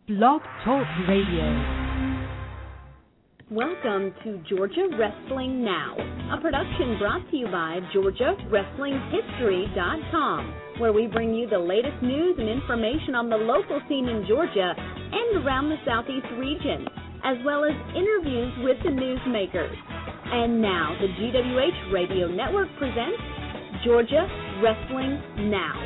Blog Talk Radio. Welcome to Georgia Wrestling Now, a production brought to you by GeorgiaWrestlingHistory.com, where we bring you the latest news and information on the local scene in Georgia and around the Southeast region, as well as interviews with the newsmakers. And now, the GWH Radio Network presents Georgia Wrestling Now.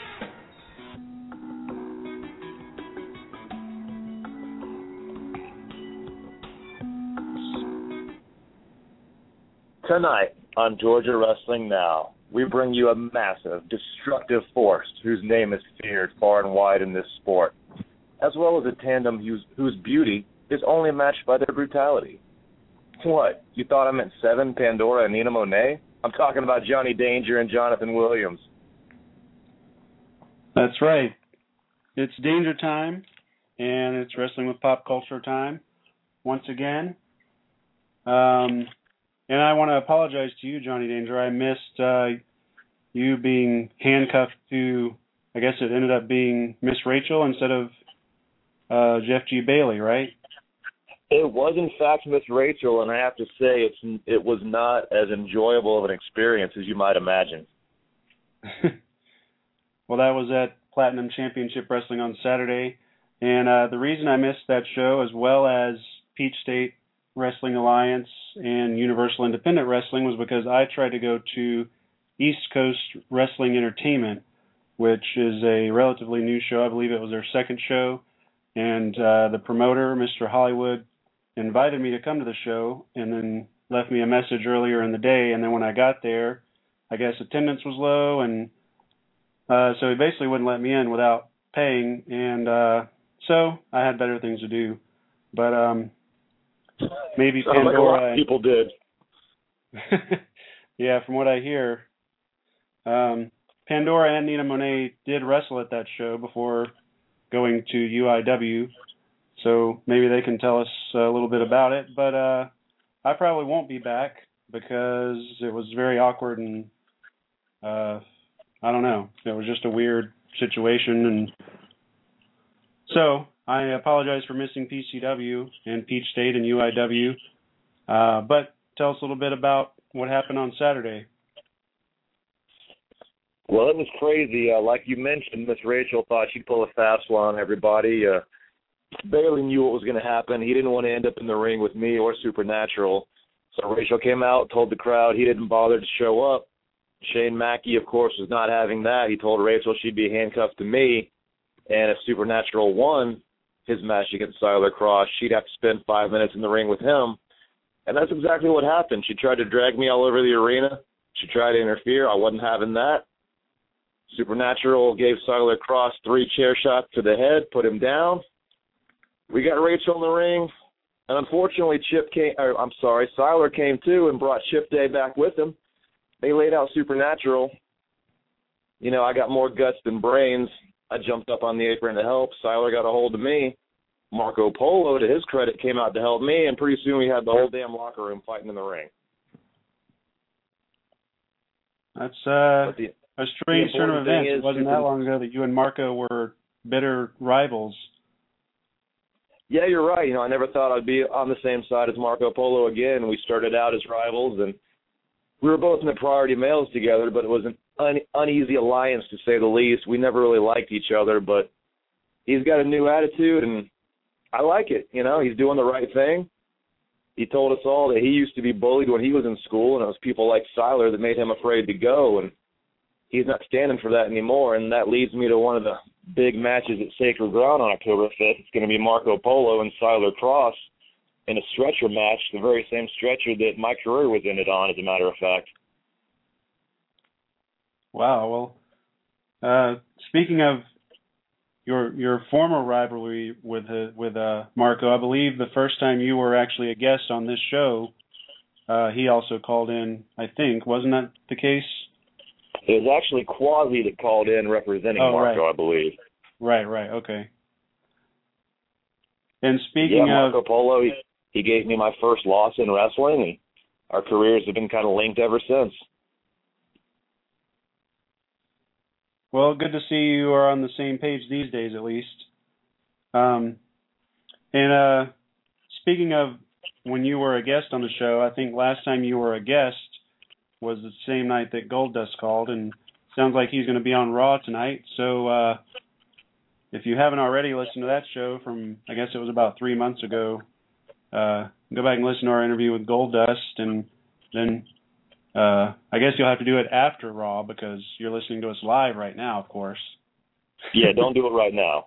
Tonight on Georgia Wrestling Now, we bring you a massive, destructive force whose name is feared far and wide in this sport, as well as a tandem whose beauty is only matched by their brutality. What, you thought I meant Seven, Pandora, and Nina Monet? I'm talking about Johnny Danger and Jonathan Williams. That's right. It's Danger time, and it's Wrestling with Pop Culture time once again. And I want to apologize to you, Johnny Danger. I missed you being handcuffed to, I guess it ended up being Miss Rachel instead of Jeff G. Bailey, right? It was, in fact, Miss Rachel, and I have to say it was not as enjoyable of an experience as you might imagine. Well, that was at Platinum Championship Wrestling on Saturday, and the reason I missed that show, as well as Peach State Wrestling Alliance and Universal Independent Wrestling, was because I tried to go to East Coast Wrestling Entertainment, which is a relatively new show. I believe it was their second show, and the promoter, Mr. Hollywood, invited me to come to the show and then left me a message earlier in the day, and then when I got there, I guess attendance was low, and so he basically wouldn't let me in without paying, and so I had better things to do. But maybe Pandora. Like a lot of people did. Yeah, from what I hear, Pandora and Nina Monet did wrestle at that show before going to UIW, so maybe they can tell us a little bit about it. But I probably won't be back because it was very awkward and I don't know. It was just a weird situation, and so I apologize for missing PCW and Peach State and UIW, but tell us a little bit about what happened on Saturday. Well, it was crazy. Like you mentioned, Miss Rachel thought she'd pull a fast one on everybody. Bailey knew what was going to happen. He didn't want to end up in the ring with me or Supernatural. So Rachel came out, told the crowd he didn't bother to show up. Shane Mackey, of course, was not having that. He told Rachel she'd be handcuffed to me, and if Supernatural won his match against Siler Cross, she'd have to spend 5 minutes in the ring with him. And that's exactly what happened. She tried to drag me all over the arena. She tried to interfere. I wasn't having that. Supernatural gave Siler Cross 3 chair shots to the head, put him down. We got Rachel in the ring, and unfortunately Siler came too and brought Chip Day back with him. They laid out Supernatural. You know, I got more guts than brains. I jumped up on the apron to help. Siler got a hold of me. Marco Polo, to his credit, came out to help me, and pretty soon we had the whole damn locker room fighting in the ring. That's a strange turn of events. It wasn't that long ago that you and Marco were bitter rivals. Yeah, you're right. You know, I never thought I'd be on the same side as Marco Polo again. We started out as rivals, and we were both in the priority males together, but it was an uneasy alliance, to say the least. We never really liked each other, but he's got a new attitude, and I like it. You know, he's doing the right thing. He told us all that he used to be bullied when he was in school, and it was people like Siler that made him afraid to go, and he's not standing for that anymore, and that leads me to one of the big matches at Sacred Ground on October 5th. It's going to be Marco Polo and Siler Cross in a stretcher match, the very same stretcher that my career was ended on, as a matter of fact. Wow. Well, speaking of your former rivalry with Marco, I believe the first time you were actually a guest on this show, he also called in, I think. Wasn't that the case? It was actually Quasi that called in representing Marco, right. I believe. Right, okay. And speaking Marco Polo, he gave me my first loss in wrestling, and our careers have been kind of linked ever since. Well, good to see you are on the same page these days, at least. And speaking of when you were a guest on the show, I think last time you were a guest was the same night that Goldust called, and sounds like he's going to be on Raw tonight. So if you haven't already listened to that show from, I guess it was about 3 months ago, go back and listen to our interview with Goldust, and then I guess you'll have to do it after Raw because you're listening to us live right now, of course. Yeah, don't do it right now.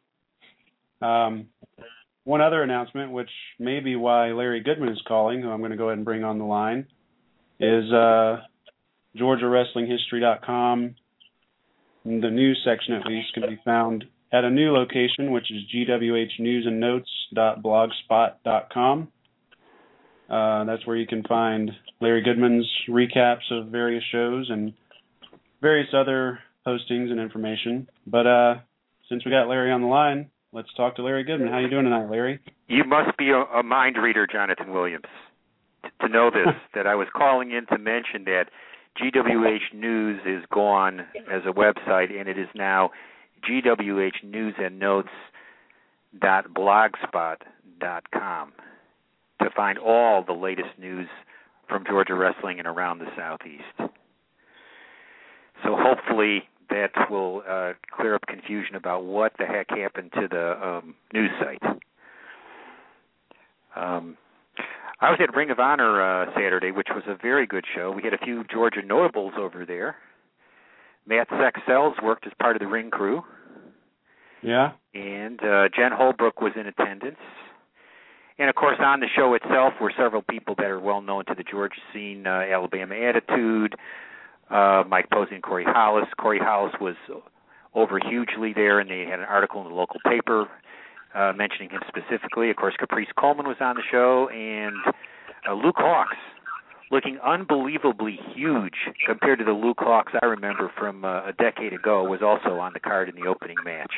One other announcement, which may be why Larry Goodman is calling, who I'm going to go ahead and bring on the line, is GeorgiaWrestlingHistory.com. The news section, at least, can be found at a new location, which is gwhnewsandnotes.blogspot.com. That's where you can find Larry Goodman's recaps of various shows and various other postings and information. But since we got Larry on the line, let's talk to Larry Goodman. How you doing tonight, Larry? You must be a mind reader, Jonathan Williams, to know this, that I was calling in to mention that GWH News is gone as a website, and it is now gwhnewsandnotes.blogspot.com to find all the latest news from Georgia wrestling and around the Southeast. So hopefully that will clear up confusion about what the heck happened to the news site. I was at Ring of Honor Saturday, which was a very good show. We had a few Georgia notables over there. Matt Sexcells worked as part of the ring crew. Yeah. And Jen Holbrook was in attendance. And, of course, on the show itself were several people that are well known to the Georgia scene, Alabama Attitude, Mike Posey and Corey Hollis. Corey Hollis was over hugely there, and they had an article in the local paper mentioning him specifically. Of course, Caprice Coleman was on the show, and Luke Hawx, looking unbelievably huge compared to the Luke Hawx I remember from a decade ago, was also on the card in the opening match.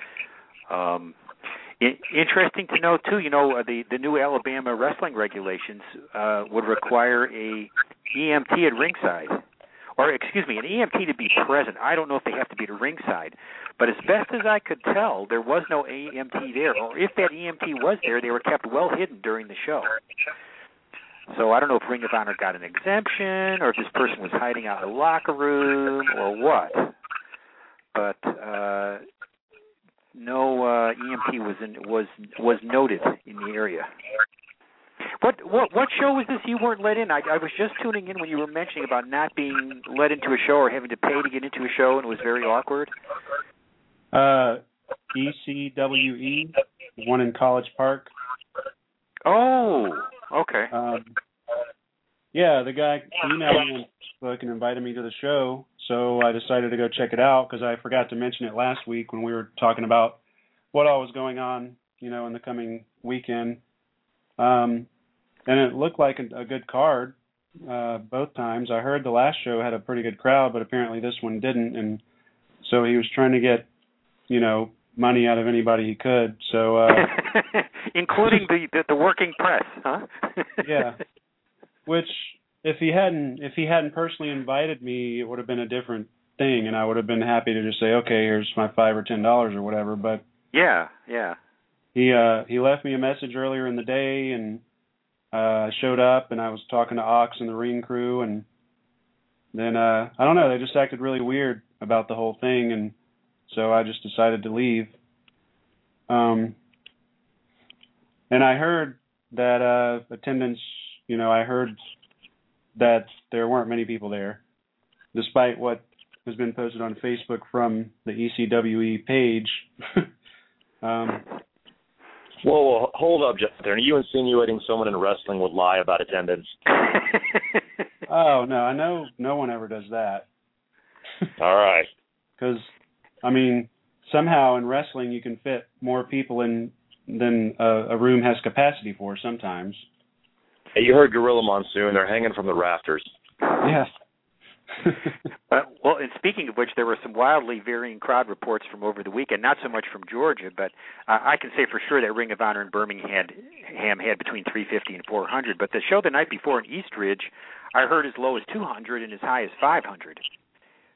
Interesting to know, too, the new Alabama wrestling regulations would require a EMT at ringside. Or, excuse me, an EMT to be present. I don't know if they have to be at ringside. But as best as I could tell, there was no EMT there. Or if that EMT was there, they were kept well hidden during the show. So I don't know if Ring of Honor got an exemption or if this person was hiding out in the locker room or what. But no EMT was noted in the area. What show was this you weren't let in? I was just tuning in when you were mentioning about not being let into a show or having to pay to get into a show, and it was very awkward. ECWE, one in College Park. Oh, okay. Yeah, the guy emailed me on Facebook and invited me to the show, so I decided to go check it out because I forgot to mention it last week when we were talking about what all was going on, in the coming weekend. And it looked like a good card both times. I heard the last show had a pretty good crowd, but apparently this one didn't. And so he was trying to get, money out of anybody he could. So including the working press, huh? Yeah. Which if he hadn't personally invited me, it would have been a different thing, and I would have been happy to just say, okay, here's my $5 or $10 or whatever. But yeah. He left me a message earlier in the day, and I showed up, and I was talking to Ox and the ring crew, and then I don't know, they just acted really weird about the whole thing, and so I just decided to leave. And I heard that attendance, I heard that there weren't many people there, despite what has been posted on Facebook from the ECWE page. Whoa, hold up, Justin. Are you insinuating someone in wrestling would lie about attendance? Oh, no, I know no one ever does that. All right. Because, somehow in wrestling you can fit more people in than a room has capacity for sometimes. Hey, you heard Gorilla Monsoon. They're hanging from the rafters. Yeah. Well, and speaking of which, there were some wildly varying crowd reports from over the weekend, not so much from Georgia, but I can say for sure that Ring of Honor in Birmingham had between 350 and 400. But the show the night before in Eastridge, I heard as low as 200 and as high as 500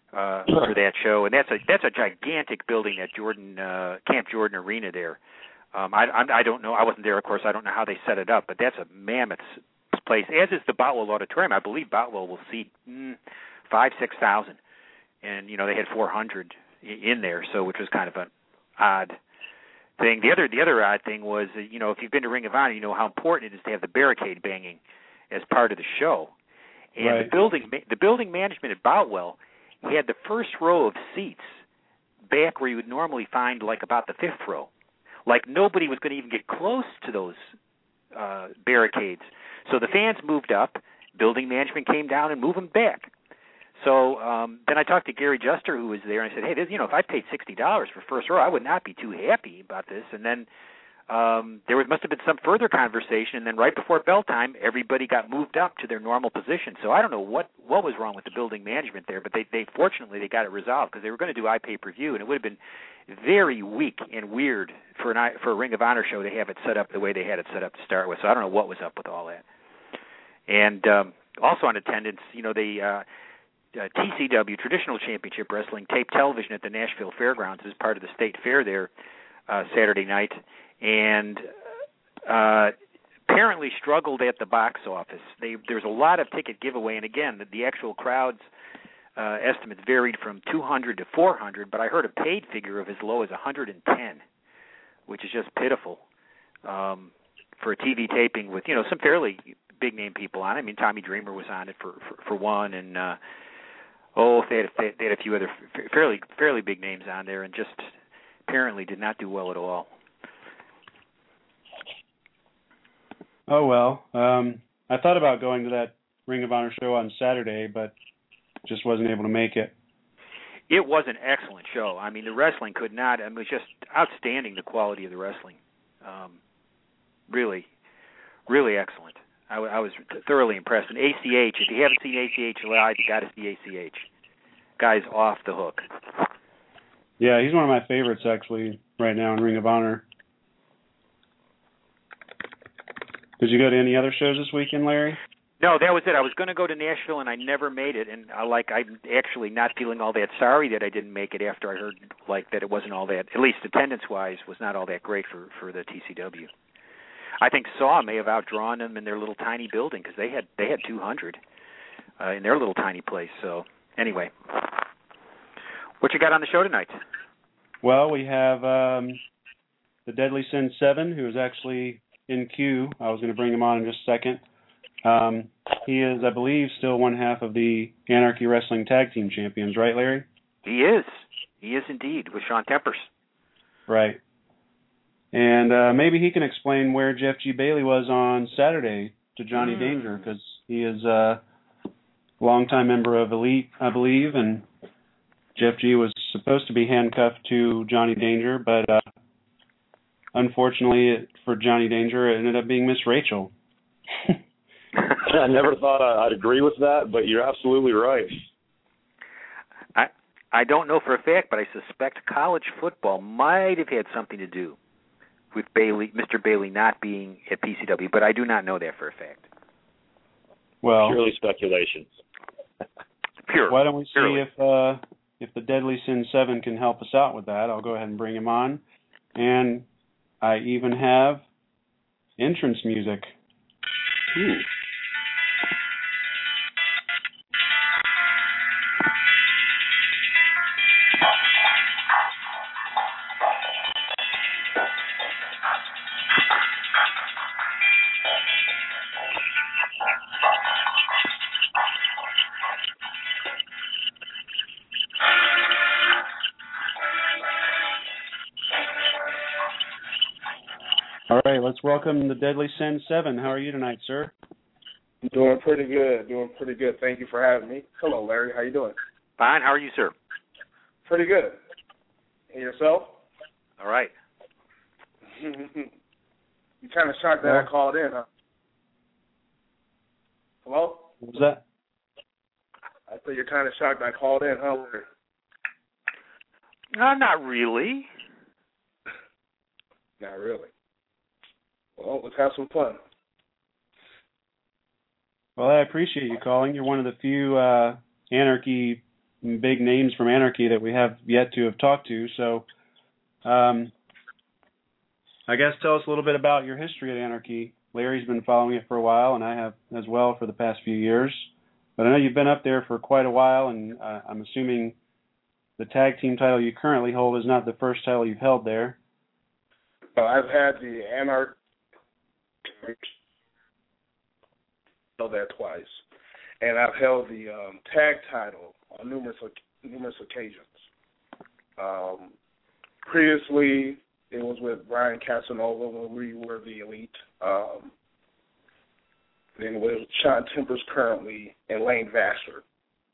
for that show. And that's a gigantic building at Camp Jordan Arena there. I don't know. I wasn't there, of course. I don't know how they set it up, but that's a mammoth place, as is the Boutwell Auditorium. I believe Boutwell will seat 5,000-6,000, and they had 400 in there, so which was kind of an odd thing. The other odd thing was, if you've been to Ring of Honor, you know how important it is to have the barricade banging as part of the show. And right. the building management at Boutwell had the first row of seats back where you would normally find like about the fifth row. Like nobody was going to even get close to those barricades. So the fans moved up, building management came down and moved them back. So then I talked to Gary Juster, who was there, and I said, hey, if I paid $60 for first row, I would not be too happy about this. And then must have been some further conversation, and then right before bell time, everybody got moved up to their normal position. So I don't know what was wrong with the building management there, but they fortunately they got it resolved, because they were going to do iPay-per-view, and it would have been very weak and weird for a Ring of Honor show to have it set up the way they had it set up to start with. So I don't know what was up with all that. And also on attendance, the TCW, Traditional Championship Wrestling, taped television at the Nashville Fairgrounds as part of the state fair there Saturday night, and apparently struggled at the box office. There's a lot of ticket giveaway, and again, the actual crowd's estimates varied from 200 to 400, but I heard a paid figure of as low as 110, which is just pitiful for a TV taping with some fairly big name people on it. I mean, Tommy Dreamer was on it for one, and they had a few other fairly big names on there, and just apparently did not do well at all. Oh, well. I thought about going to that Ring of Honor show on Saturday, but just wasn't able to make it. It was an excellent show. I mean, the wrestling could not. I mean, it was just outstanding, the quality of the wrestling. Really, really excellent. I was thoroughly impressed. And ACH, if you haven't seen ACH live, you got to see ACH. Guy's off the hook. Yeah, he's one of my favorites, actually, right now in Ring of Honor. Did you go to any other shows this weekend, Larry? No, that was it. I was going to go to Nashville, and I never made it. And I'm actually not feeling all that sorry that I didn't make it after I heard that it wasn't all that, at least attendance-wise, was not all that great for the TCW. I think Saw may have outdrawn them in their little tiny building, because they had 200 in their little tiny place. So anyway, what you got on the show tonight? Well, we have the Deadly Sin 7, who is actually in queue. I was going to bring him on in just a second. He is, I believe, still one half of the Anarchy Wrestling Tag Team Champions, right, Larry? He is. He is indeed, with Sean Tempers. Right. And maybe he can explain where Jeff G. Bailey was on Saturday to Johnny Danger, because he is a longtime member of Elite, I believe, and Jeff G. was supposed to be handcuffed to Johnny Danger, but unfortunately for Johnny Danger, it ended up being Miss Rachel. I never thought I'd agree with that, but you're absolutely right. I don't know for a fact, but I suspect college football might have had something to do with Mr. Bailey not being at PCW, but I do not know that for a fact. Well, purely speculation. Pure. Why don't we see if the Deadly Sin 7 can help us out with that? I'll go ahead and bring him on. And I even have entrance music. Ooh. All right, let's welcome the Deadly Sin 7. How are you tonight, sir? Doing pretty good. Thank you for having me. Hello, Larry. How you doing? Fine. How are you, sir? Pretty good. And yourself? All right. You kind of shocked that I called in, huh? Hello? What was that? I said you're kind of shocked I called in, huh? Not really. Not really. Well, let's have some fun. Well, I appreciate you calling. You're one of the few Anarchy, big names from Anarchy that we have yet to have talked to. So I guess tell us a little bit about your history at Anarchy. Larry's been following it for a while, and I have as well for the past few years. But I know you've been up there for quite a while, and I'm assuming the tag team title you currently hold is not the first title you've held there. I've had the Anarchy held that twice, and I've held the tag title on numerous occasions. Previously, it was with Brian Casanova when we were the Elite. Then with Sean Tempers currently and Lane Vassar.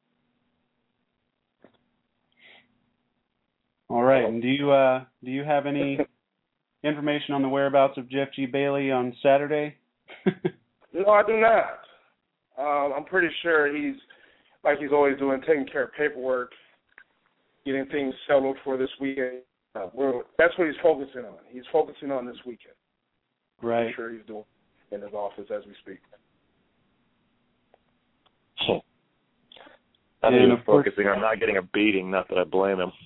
All right. And do you have any information on the whereabouts of Jeff G. Bailey on Saturday? No, I do not. I'm pretty sure he's, like he's always doing, taking care of paperwork, getting things settled for this weekend. That's what he's focusing on. He's focusing on this weekend. Right. I'm sure he's doing in his office as we speak. I think he's focusing on not getting a beating, not that I blame him.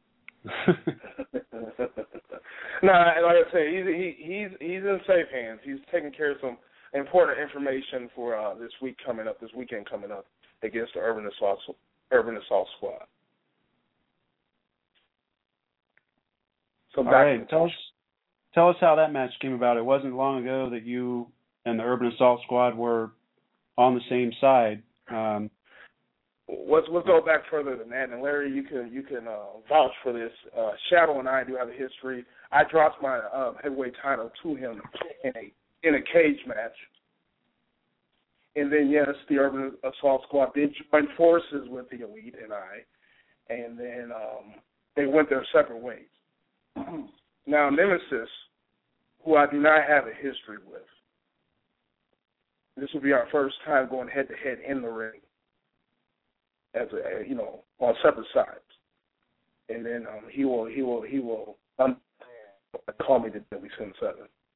No, like I say, he's in safe hands. He's taking care of some important information for this weekend coming up against the Urban Assault Squad. So all right, tell us how that match came about. It wasn't long ago that you and the Urban Assault Squad were on the same side. Let's go back further than that, and Larry, you can vouch for this. Shadow and I do have a history. I dropped my heavyweight title to him in a cage match, and then yes, the Urban Assault Squad did join forces with the Elite and I, and then they went their separate ways. Now Nemesis, who I do not have a history with, this will be our first time going head to head in the ring. As on separate sides, and then he will call me the Deadly Sin 7.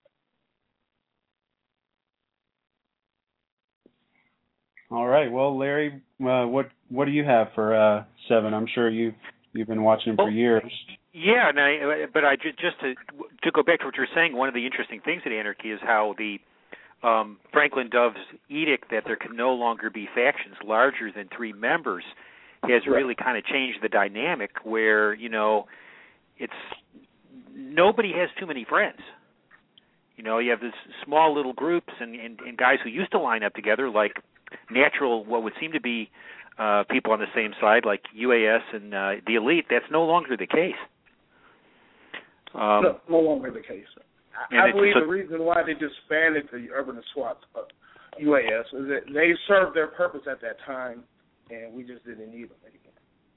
All right, well, Larry, what do you have for 7? I'm sure you've been watching him for years. Yeah, but I just to go back to what you're saying, one of the interesting things at Anarchy is how the Franklin Dove's edict that there can no longer be factions larger than 3 members has really kind of changed the dynamic where, it's nobody has too many friends. You have this small little groups and guys who used to line up together like natural, what would seem to be people on the same side like UAS and the Elite. That's no longer the case. No longer the case. I believe the reason why they disbanded the Urban Assault UAS is that they served their purpose at that time, and we just didn't need them anymore.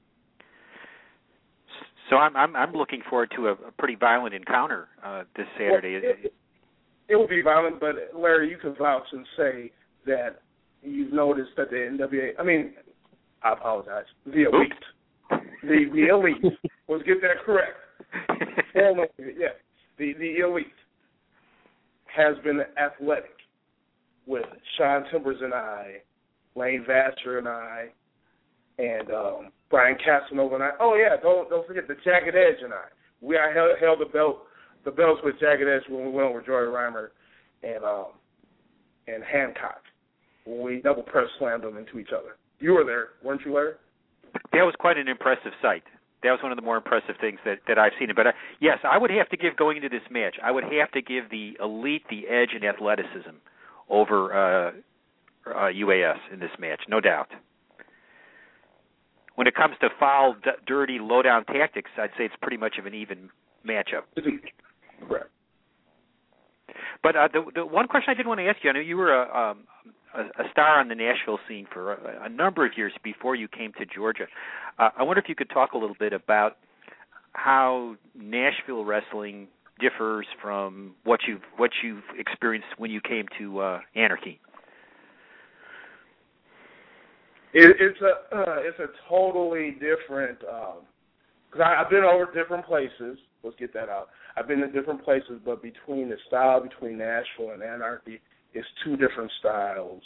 So I'm looking forward to a pretty violent encounter this Saturday. Well, it will be violent, but Larry, you can vouch and say that you've noticed that the NWA. I apologize. The Elite, the Elite. Let's get that correct. Yeah, the Elite has been athletic with Sean Tempers and I, Lane Vassar and I, and Brian Casanova and I. Oh yeah, don't forget the Jagged Edge and I. We held the belts with Jagged Edge when we went over Joey Reimer and Hancock when we double press slammed them into each other. You were there, weren't you, Larry? That was quite an impressive sight. That was one of the more impressive things that I've seen. But yes, I would have to give, going into this match, I would have to give the Elite the edge in athleticism over UAS in this match, no doubt. When it comes to foul, dirty, low-down tactics, I'd say it's pretty much of an even matchup. Correct. But the one question I did want to ask you, I know you were a star on the Nashville scene for a number of years before you came to Georgia. I wonder if you could talk a little bit about how Nashville wrestling differs from what you've experienced when you came to Anarchy. It's a totally different. Because I've been over different places. Let's get that out. I've been in different places, but between the style between Nashville and Anarchy, it's 2 different styles.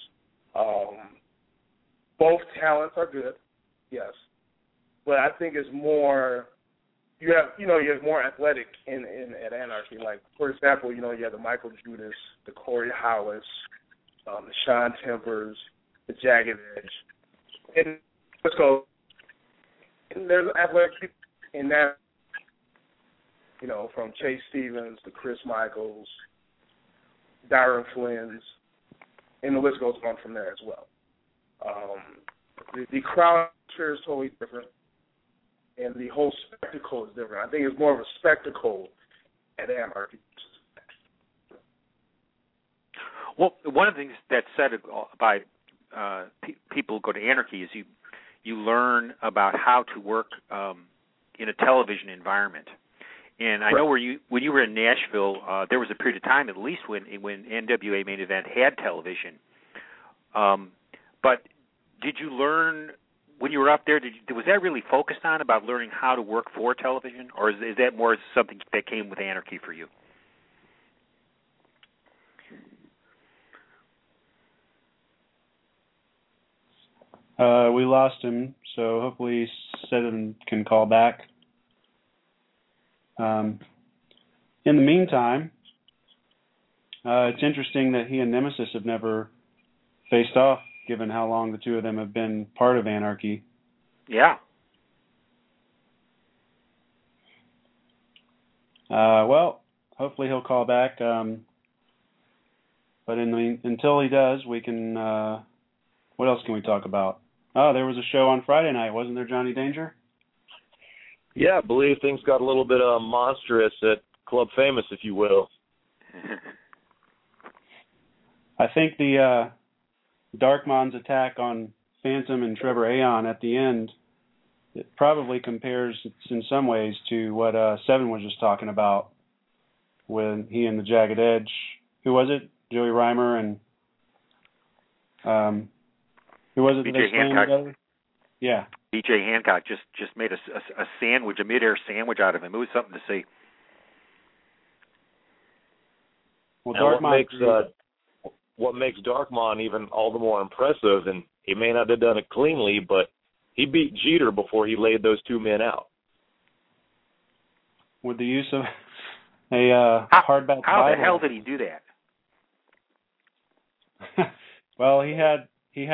Both talents are good, yes, but I think it's more you have more athletic in at Anarchy. Like, for example, you have the Michael Judas, the Corey Hollis, the Sean Tempers, the Jagged Edge, and let's go. And there's athletic people in that, from Chase Stevens to Chris Michaels, Darren Flynn's, and the list goes on from there as well. The crowd is totally different, and the whole spectacle is different. I think it's more of a spectacle at Anarchy. Well, one of the things that's said by people who go to Anarchy is you learn about how to work in a television environment. And I know when you were in Nashville, there was a period of time, at least when NWA Main Event had television. But did you learn when you were up there? Was that really focused on about learning how to work for television, or is that more something that came with Anarchy for you? We lost him, so hopefully Seven can call back. In the meantime, it's interesting that he and Nemesis have never faced off, given how long the two of them have been part of Anarchy. Yeah. Well, hopefully he'll call back. But until he does, we can. What else can we talk about? Oh, there was a show on Friday night, wasn't there, Johnny Danger? Yeah, I believe things got a little bit monstrous at Club Famous, if you will. I think the Darkmon's attack on Phantom and Trevor Aeon at the end, it probably compares in some ways to what Seven was just talking about when he and the Jagged Edge. Who was it? Joey Reimer and who was it that they slammed together? Yeah. B.J. Hancock just made a sandwich, a midair sandwich out of him. It was something to see. Well, what makes Darkmon even all the more impressive, and he may not have done it cleanly, but he beat Jeter before he laid those two men out. With the use of a hardback Bible. How the hell did he do that? Well, he had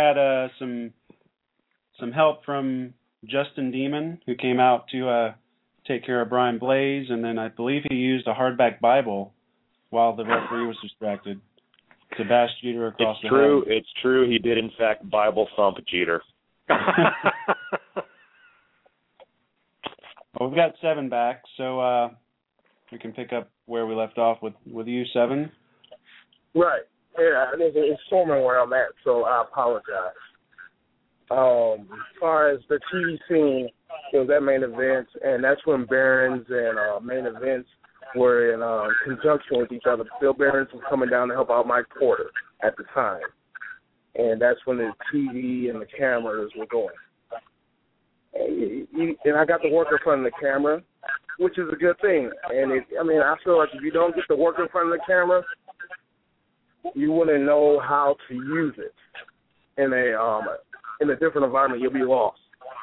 some help from Justin Demon, who came out to take care of Brian Blaze, and then I believe he used a hardback Bible while the referee was distracted to bash Jeter across the head. It's true. He did, in fact, Bible thump Jeter. Well, we've got Seven back, so we can pick up where we left off with you, Seven. Right. Yeah, it's forming where I'm at, so I apologize. As far as the TV scene, it was at Main Events, and that's when Barons and Main Events were in conjunction with each other. Bill Barons was coming down to help out Mike Porter at the time, and that's when the TV and the cameras were going. And I got to work in front of the camera, which is a good thing. And I feel like if you don't get to work in front of the camera, you wouldn't know how to use it in a different environment. You'll be lost.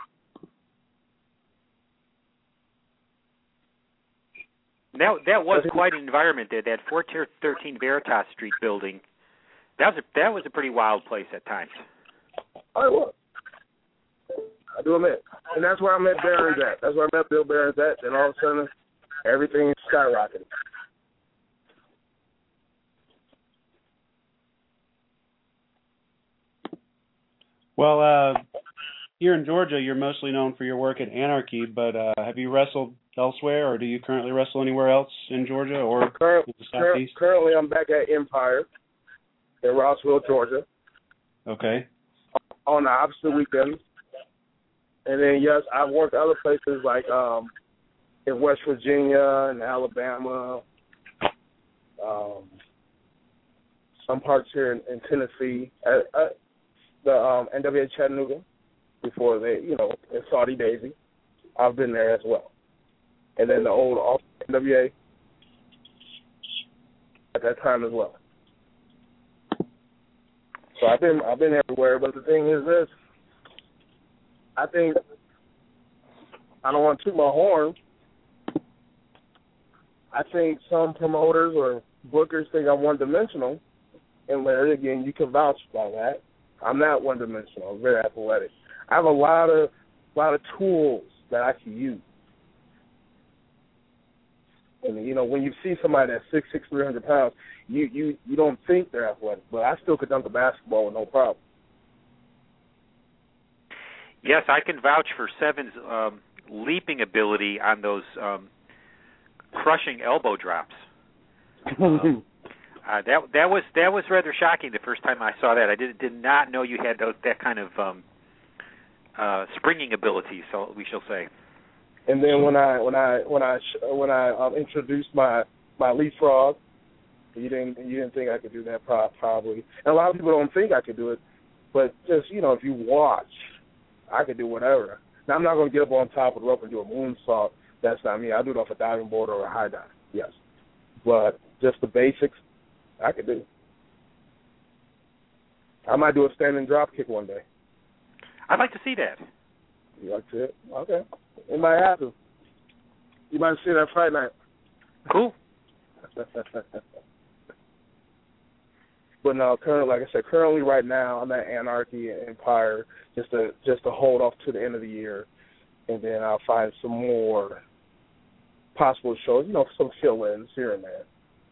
That was quite an environment there. That 413 Veritas Street building. That was a pretty wild place at times. I was. I do admit, and that's where I met Barons at. That's where I met Bill Barons at. Then all of a sudden, everything skyrocketed. Well, here in Georgia, you're mostly known for your work at Anarchy, but have you wrestled elsewhere, or do you currently wrestle anywhere else in Georgia or in the Southeast? Currently, I'm back at Empire in Rossville, Georgia. Okay. On the opposite weekends. And then, yes, I've worked other places like in West Virginia and Alabama, some parts here in Tennessee, the NWA Chattanooga before they, in Saudi Daisy. I've been there as well. And then the old NWA at that time as well. So I've been everywhere, but the thing is this. I think I don't want to toot my horn, I think some promoters or bookers think I'm one-dimensional, and Larry, again, you can vouch by that. I'm not one-dimensional. I'm very athletic. I have a lot of tools that I can use. And, you know, when you see somebody that's 6'6", 300 pounds, you don't think they're athletic, but I still could dunk a basketball with no problem. Yes, I can vouch for Seven's leaping ability on those crushing elbow drops. That was rather shocking the first time I saw that. I did not know you had that kind of springing ability, so we shall say. And then when I introduced my leapfrog, you didn't think I could do that probably. And a lot of people don't think I could do it, but just, you know, if you watch, I could do whatever. Now, I'm not going to get up on top of the rope and do a moonsault. That's not me. I do it off a diving board or a high dive, yes. But just the basics, I could do. I might do a standing drop kick one day. I'd like to see that. You like to see it? Okay. It might happen. You might see that Friday night. Cool. But no, currently right now I'm at Anarchy Empire just to hold off to the end of the year, and then I'll find some more possible shows, you know, some fill-ins here and there.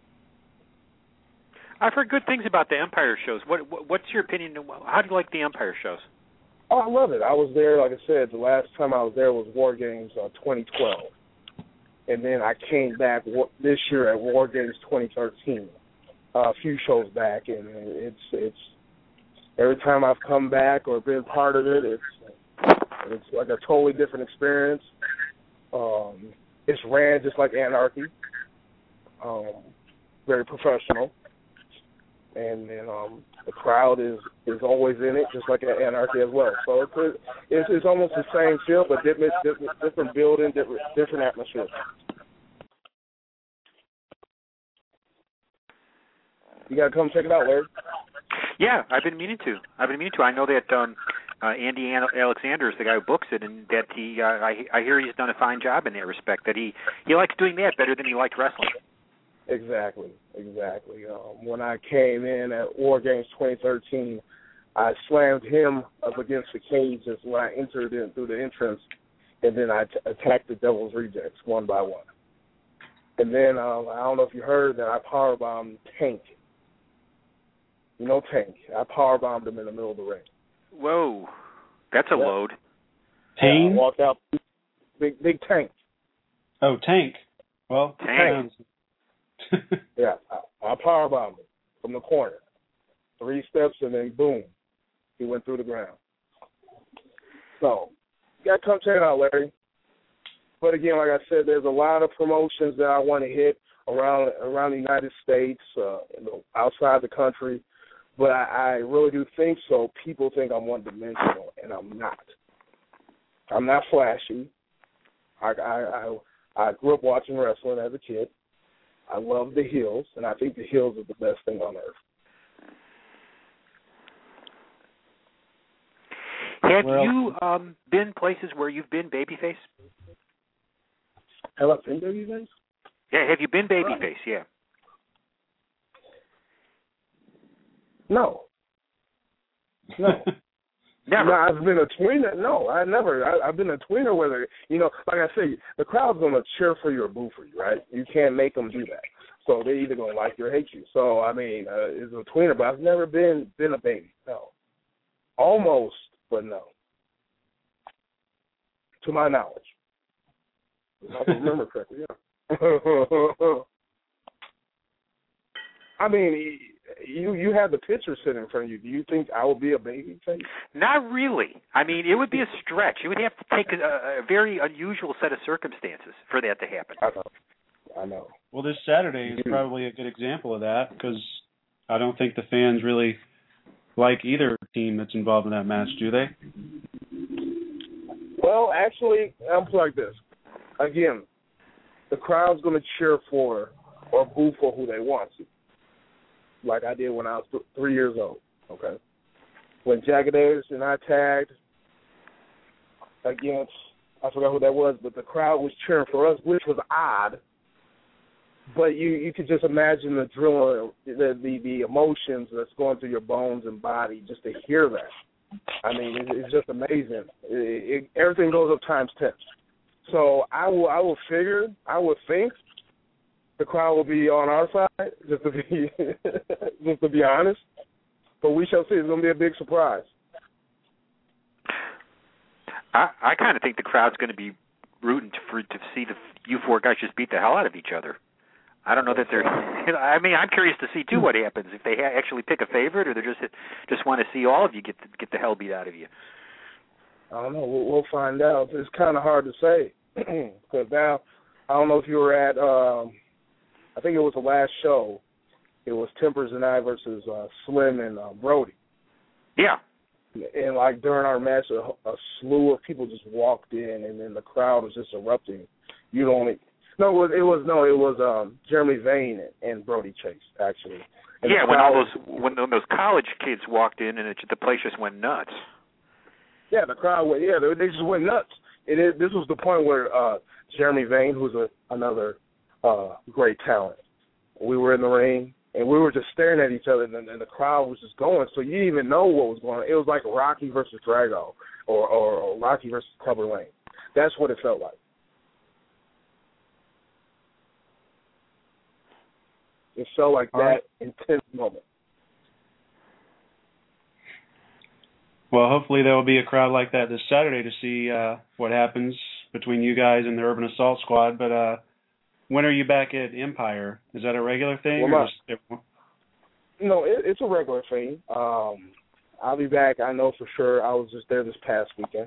I've heard good things about the Empire shows. What's your opinion? How do you like the Empire shows? Oh, I love it. I was there, like I said, the last time I was there was War Games 2012. And then I came back this year at War Games 2013, a few shows back. And it's every time I've come back or been part of it, it's like a totally different experience. It's ran just like Anarchy, very professional. And then the crowd is always in it, just like at Anarchy as well. So it's almost the same feel, but different building, different atmosphere. You got to come check it out, Larry. Yeah, I've been meaning to. I know that Andy Alexander is the guy who books it, and that I hear he's done a fine job in that respect, that he likes doing that better than he liked wrestling. Exactly. When I came in at War Games 2013, I slammed him up against the cages when I entered in through the entrance, and then I attacked the Devil's Rejects one by one. And then I don't know if you heard that I powerbombed Tank. You know Tank. I powerbombed him in the middle of the ring. Whoa, that's a load. Tank? I walked out, big Tank. Oh, Tank. Well, Tank. Yeah, I powerbombed him from the corner. 3 steps and then boom, he went through the ground. So, you got to come check it out, Larry. But again, like I said, there's a lot of promotions that I want to hit around the United States, outside the country. But I really do think so. People think I'm one-dimensional, and I'm not. I'm not flashy. I grew up watching wrestling as a kid. I love the heels, and I think the heels are the best thing on earth. Have you been places where you've been babyface? Have I been babyface? Yeah, have you been babyface? Yeah. No. Never. No, I've been a tweener. No, I never. I've been a tweener where, like I say, the crowd's going to cheer for you or boo for you, right? You can't make them do that. So they're either going to like you or hate you. So, I mean, it's a tweener, but I've never been a baby. No. Almost, but no. To my knowledge. If I can remember correctly, yeah. I mean, you have the picture sitting in front of you. Do you think I will be a baby face? Not really. I mean, it would be a stretch. You would have to take a very unusual set of circumstances for that to happen. I know. Well, this Saturday is probably a good example of that, because I don't think the fans really like either team that's involved in that match, do they? Well, actually, I'm like this. Again, the crowd's going to cheer for or boo for who they want to, like I did when I was 3 years old, okay? When Jagged Edge and I tagged against, I forgot who that was, but the crowd was cheering for us, which was odd, But you could just imagine the drill, the emotions that's going through your bones and body just to hear that. I mean, it's just amazing. Everything goes up times 10. So I would think the crowd will be on our side, just to be honest. But we shall see. It's going to be a big surprise. I kind of think the crowd's going to be rooting to see you four guys just beat the hell out of each other. I don't know that they're. I mean, I'm curious to see too what happens if they actually pick a favorite, or they just want to see all of you get the hell beat out of you. I don't know. We'll find out. It's kind of hard to say because now I don't know if you were at. I think it was the last show. It was Tempers and I versus Slim and Brody. Yeah. And like during our match, a slew of people just walked in, and then the crowd was just erupting. It was Jeremy Vane and Brody Chase actually. And yeah, when those college kids walked in, and the place just went nuts. Yeah, the crowd went. Yeah, they just went nuts. This was the point where Jeremy Vane, who's another great talent, we were in the ring. And we were just staring at each other, and the crowd was just going. So you didn't even know what was going on. It was like Rocky versus Drago or Rocky versus Clubber Lang. That's what it felt like. It felt like that intense moment. Well, hopefully there will be a crowd like that this Saturday to see what happens between you guys and the Urban Assault Squad. But when are you back at Empire? Is that a regular thing? No, it's a regular thing. I'll be back, I know for sure. I was just there this past weekend.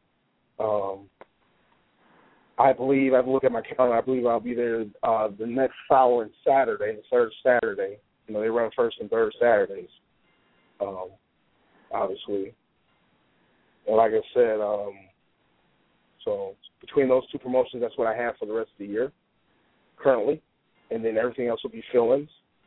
I believe, I've looked at my calendar, I believe I'll be there the next following Saturday, the third Saturday. You know, they run first and third Saturdays, obviously. And like I said, so between those two promotions, that's what I have for the rest of the year currently, and then everything else will be fill-ins.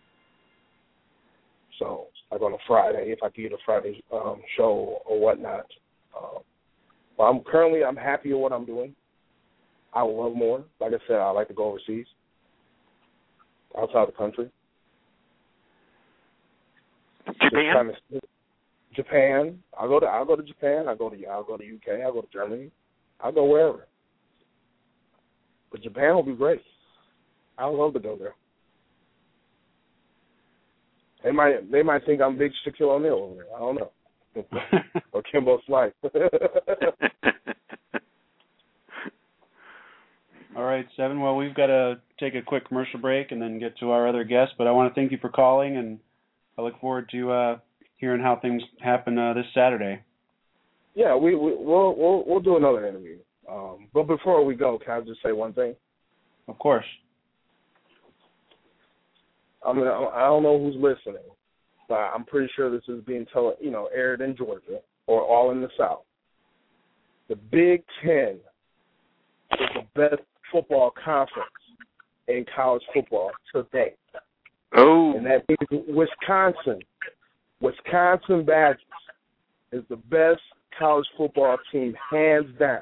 So, like on a Friday, if I could get a Friday show or whatnot. But I'm happy with what I'm doing. I would love more. Like I said, I like to go overseas, outside the country. Japan. I'll go to Japan. I'll go to UK. I'll go to Germany. I'll go wherever. But Japan will be great. I would love to go there. They might think I'm big Shaquille O'Neal over there. I don't know. Or Kimbo Slice. All right, Seven. Well, we've got to take a quick commercial break and then get to our other guests. But I want to thank you for calling, and I look forward to hearing how things happen this Saturday. Yeah, we'll do another interview. But before we go, can I just say one thing? Of course. I don't know who's listening, but I'm pretty sure this is being aired in Georgia or all in the South. The Big Ten is the best football conference in college football today. Oh. And that means Wisconsin Badgers is the best college football team, hands down,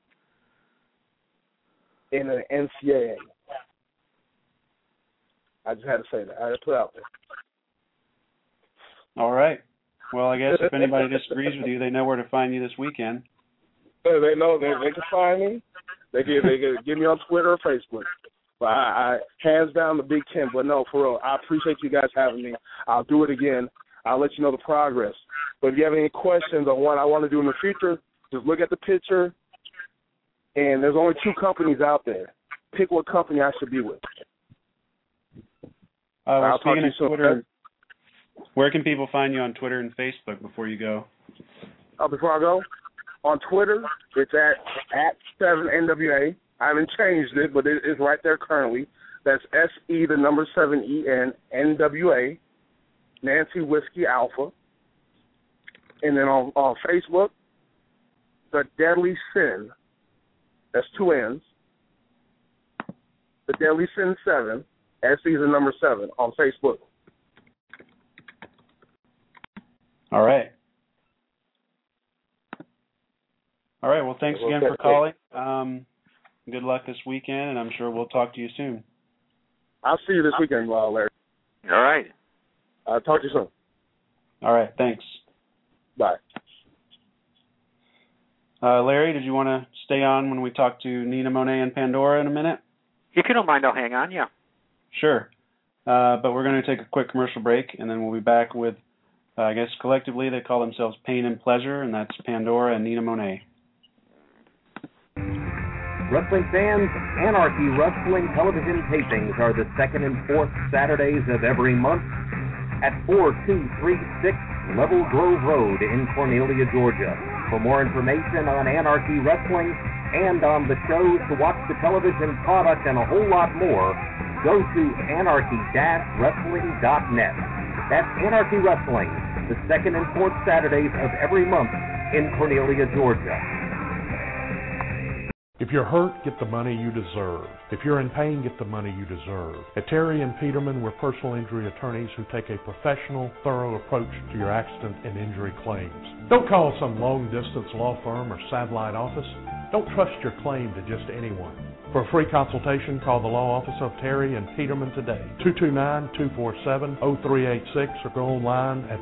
in the NCAA. I just had to say that. I had to put it out there. All right. Well, I guess if anybody disagrees with you, they know where to find you this weekend. They know they can find me. They can get me on Twitter or Facebook. But I hands down the Big Ten. But no, for real, I appreciate you guys having me. I'll do it again. I'll let you know the progress. But if you have any questions on what I want to do in the future, just look at the picture. And there's only 2 companies out there. Pick what company I should be with. Well, speaking of Twitter, where can people find you on Twitter and Facebook before you go? Before I go? On Twitter, it's at 7NWA. I haven't changed it, but it is right there currently. That's SE7EN NWA, Nancy Whiskey Alpha. And then on Facebook, The Deadly Sin. That's 2 N's. The Deadly Sin 7. SE7 on Facebook. All right. Well, thanks again for calling. Good luck this weekend, and I'm sure we'll talk to you soon. I'll see you this weekend, Larry. All right. Talk to you soon. All right, thanks. Bye. Larry, did you want to stay on when we talk to Nina Monet and Pandora in a minute? If you don't mind, I'll hang on, yeah. Sure. But we're going to take a quick commercial break, and then we'll be back with, I guess collectively they call themselves Pain and Pleasure, and that's Pandora and Nina Monet. Wrestling fans, Anarchy Wrestling television tapings are the second and fourth Saturdays of every month at 4236 Level Grove Road in Cornelia, Georgia. For more information on Anarchy Wrestling and on the shows, to watch the television product, and a whole lot more, go to anarchy-wrestling.net. That's Anarchy Wrestling, the second and fourth Saturdays of every month in Cornelia, Georgia. If you're hurt, get the money you deserve. If you're in pain, get the money you deserve. At Terry and Peterman, we're personal injury attorneys who take a professional, thorough approach to your accident and injury claims. Don't call some long-distance law firm or satellite office. Don't trust your claim to just anyone. For a free consultation, call the law office of Terry and Peterman today, 229-247-0386, or go online at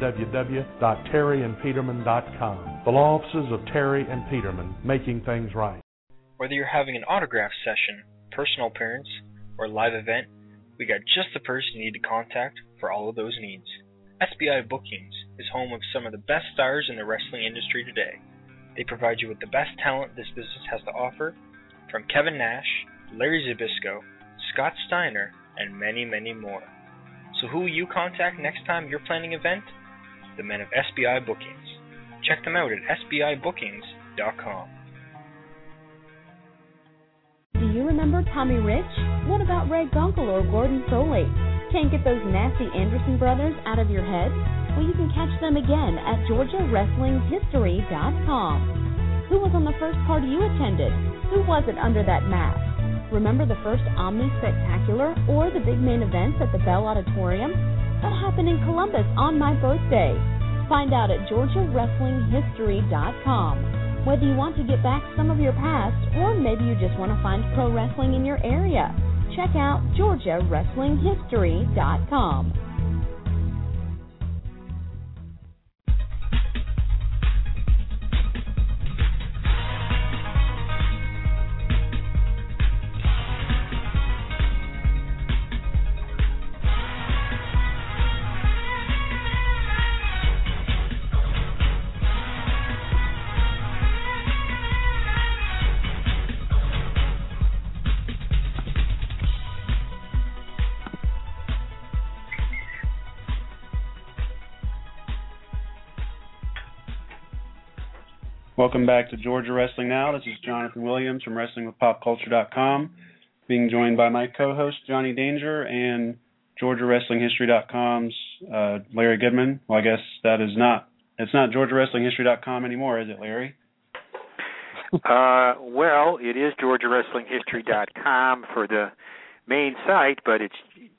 www.terryandpeterman.com. The law offices of Terry and Peterman, making things right. Whether you're having an autograph session, personal appearance, or live event, we got just the person you need to contact for all of those needs. SBI Bookings is home of some of the best stars in the wrestling industry today. They provide you with the best talent this business has to offer, from Kevin Nash, Larry Zbyszko, Scott Steiner, and many, many more. So who will you contact next time you're planning an event? The men of SBI Bookings. Check them out at sbibookings.com. Do you remember Tommy Rich? What about Ray Gunkel or Gordon Soley? Can't get those nasty Anderson brothers out of your head? Well, you can catch them again at GeorgiaWrestlingHistory.com. Who was on the first card you attended? Who was it under that mask? Remember the first Omni Spectacular or the big main events at the Bell Auditorium? What happened in Columbus on my birthday? Find out at GeorgiaWrestlingHistory.com. Whether you want to get back some of your past, or maybe you just want to find pro wrestling in your area, check out GeorgiaWrestlingHistory.com. Welcome back to Georgia Wrestling Now. This is Jonathan Williams from WrestlingWithPopCulture.com, being joined by my co-host Johnny Danger and GeorgiaWrestlingHistory.com's Larry Goodman. Well, I guess it's not GeorgiaWrestlingHistory.com anymore, is it, Larry? Well, it is GeorgiaWrestlingHistory.com for the main site, but it's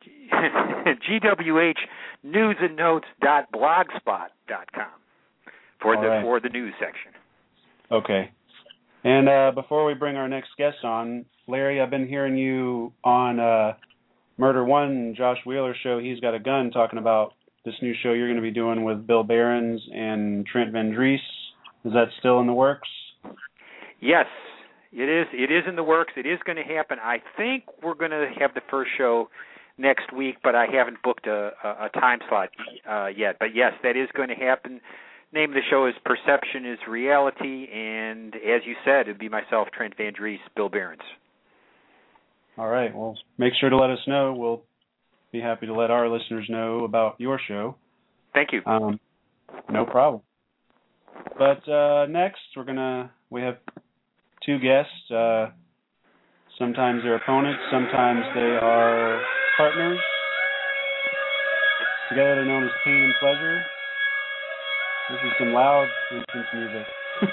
GWHNewsandNotes.blogspot.com for the news section. Okay. And before we bring our next guest on, Larry, I've been hearing you on Murder One, Josh Wheeler's show. He's got a gun, talking about this new show you're going to be doing with Bill Behrens and Trent Van Dries. Is that still in the works? Yes, it is. It is in the works. It is going to happen. I think we're going to have the first show next week, but I haven't booked a time slot yet. But yes, that is going to happen. Name of the show is Perception is Reality, and as you said, it'd be myself, Trent Van Dries, Bill Behrens. All right. Well, make sure to let us know. We'll be happy to let our listeners know about your show. Thank you. No problem. But next, we have two guests. Sometimes they're opponents, sometimes they are partners. Together they're known as Pain and Pleasure. This is some loud entrance music.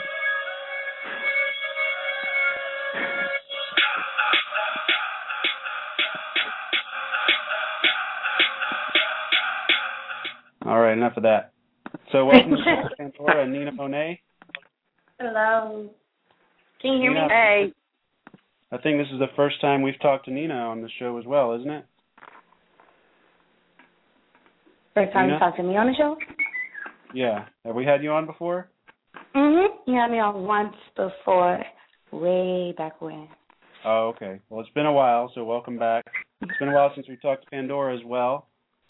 All right, enough of that. So welcome to Pandora and Nina Monet. Hello. Can you hear Nina, me? Hey. I think this is the first time we've talked to Nina on the show as well, isn't it? First time you talked to me on the show? Yeah. Have we had you on before? You had me on once before, way back when. Oh, okay. Well, it's been a while, so welcome back. It's been a while since we talked to Pandora as well.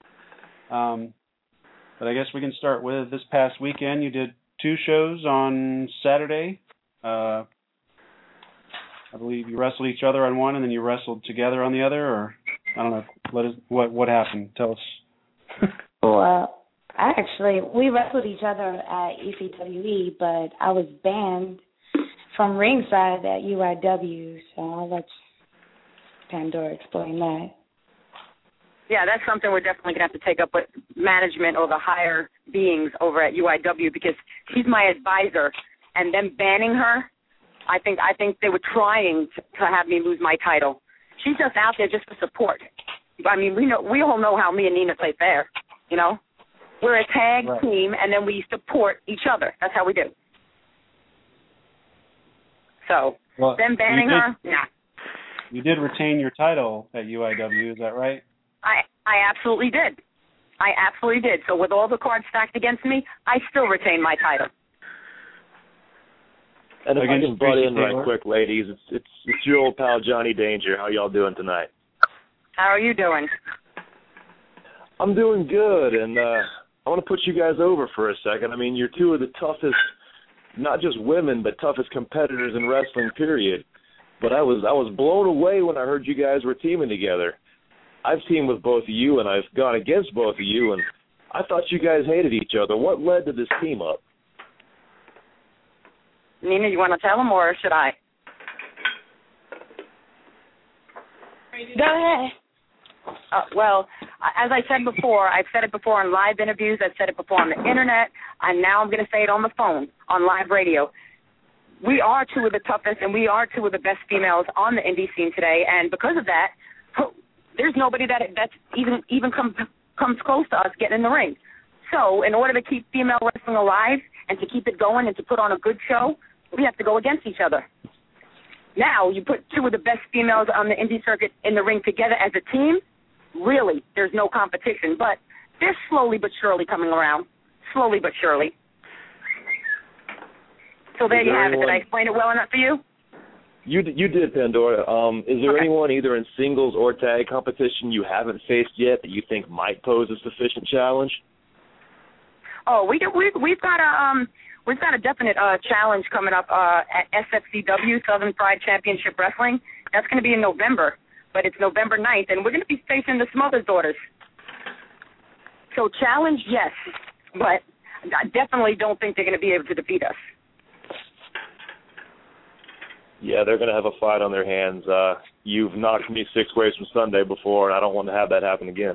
But I guess we can start with this past weekend. You did 2 shows on Saturday. I believe you wrestled each other on one, and then you wrestled together on the other, or I don't know. What happened? Tell us. Well, we wrestled each other at ECWE, but I was banned from ringside at UIW, so I'll let Pandora explain that. Yeah, that's something we're definitely going to have to take up with management or the higher beings over at UIW, because she's my advisor, and them banning her, I think they were trying to have me lose my title. She's just out there just for support. I mean, we all know how me and Nina play fair, you know? We're a tag team, and then we support each other. That's how we do. So, them banning her, nah. You did retain your title at UIW, is that right? I absolutely did. I absolutely did. So with all the cards stacked against me, I still retain my title. And if I can butt in right quick, ladies, it's your old pal Johnny Danger. How y'all doing tonight? How are you doing? I'm doing good, and I want to put you guys over for a second. I mean, you're 2 of the toughest, not just women, but toughest competitors in wrestling, period. But I was blown away when I heard you guys were teaming together. I've teamed with both of you, and I've gone against both of you, and I thought you guys hated each other. What led to this team up? Nina, you want to tell them, or should I? Go ahead. Well, as I said before, I've said it before on live interviews, I've said it before on the internet, and now I'm going to say it on the phone, on live radio. We are 2 of the toughest, and we are 2 of the best females on the indie scene today, and because of that, there's nobody that's even comes close to us getting in the ring. So in order to keep female wrestling alive and to keep it going and to put on a good show, we have to go against each other. Now, you put 2 of the best females on the indie circuit in the ring together as a team, really, there's no competition. But they're slowly but surely coming around, slowly but surely. So there you have it. Did I explain it well enough for you? You did, Pandora. Is there anyone either in singles or tag competition you haven't faced yet that you think might pose a sufficient challenge? Oh, we've got a definite challenge coming up at SFCW, Southern Fried Championship Wrestling. That's going to be in November, but it's November 9th, and we're going to be facing the Smothers Daughters. So challenge, yes, but I definitely don't think they're going to be able to defeat us. Yeah, they're going to have a fight on their hands. You've knocked me 6 ways from Sunday before, and I don't want to have that happen again.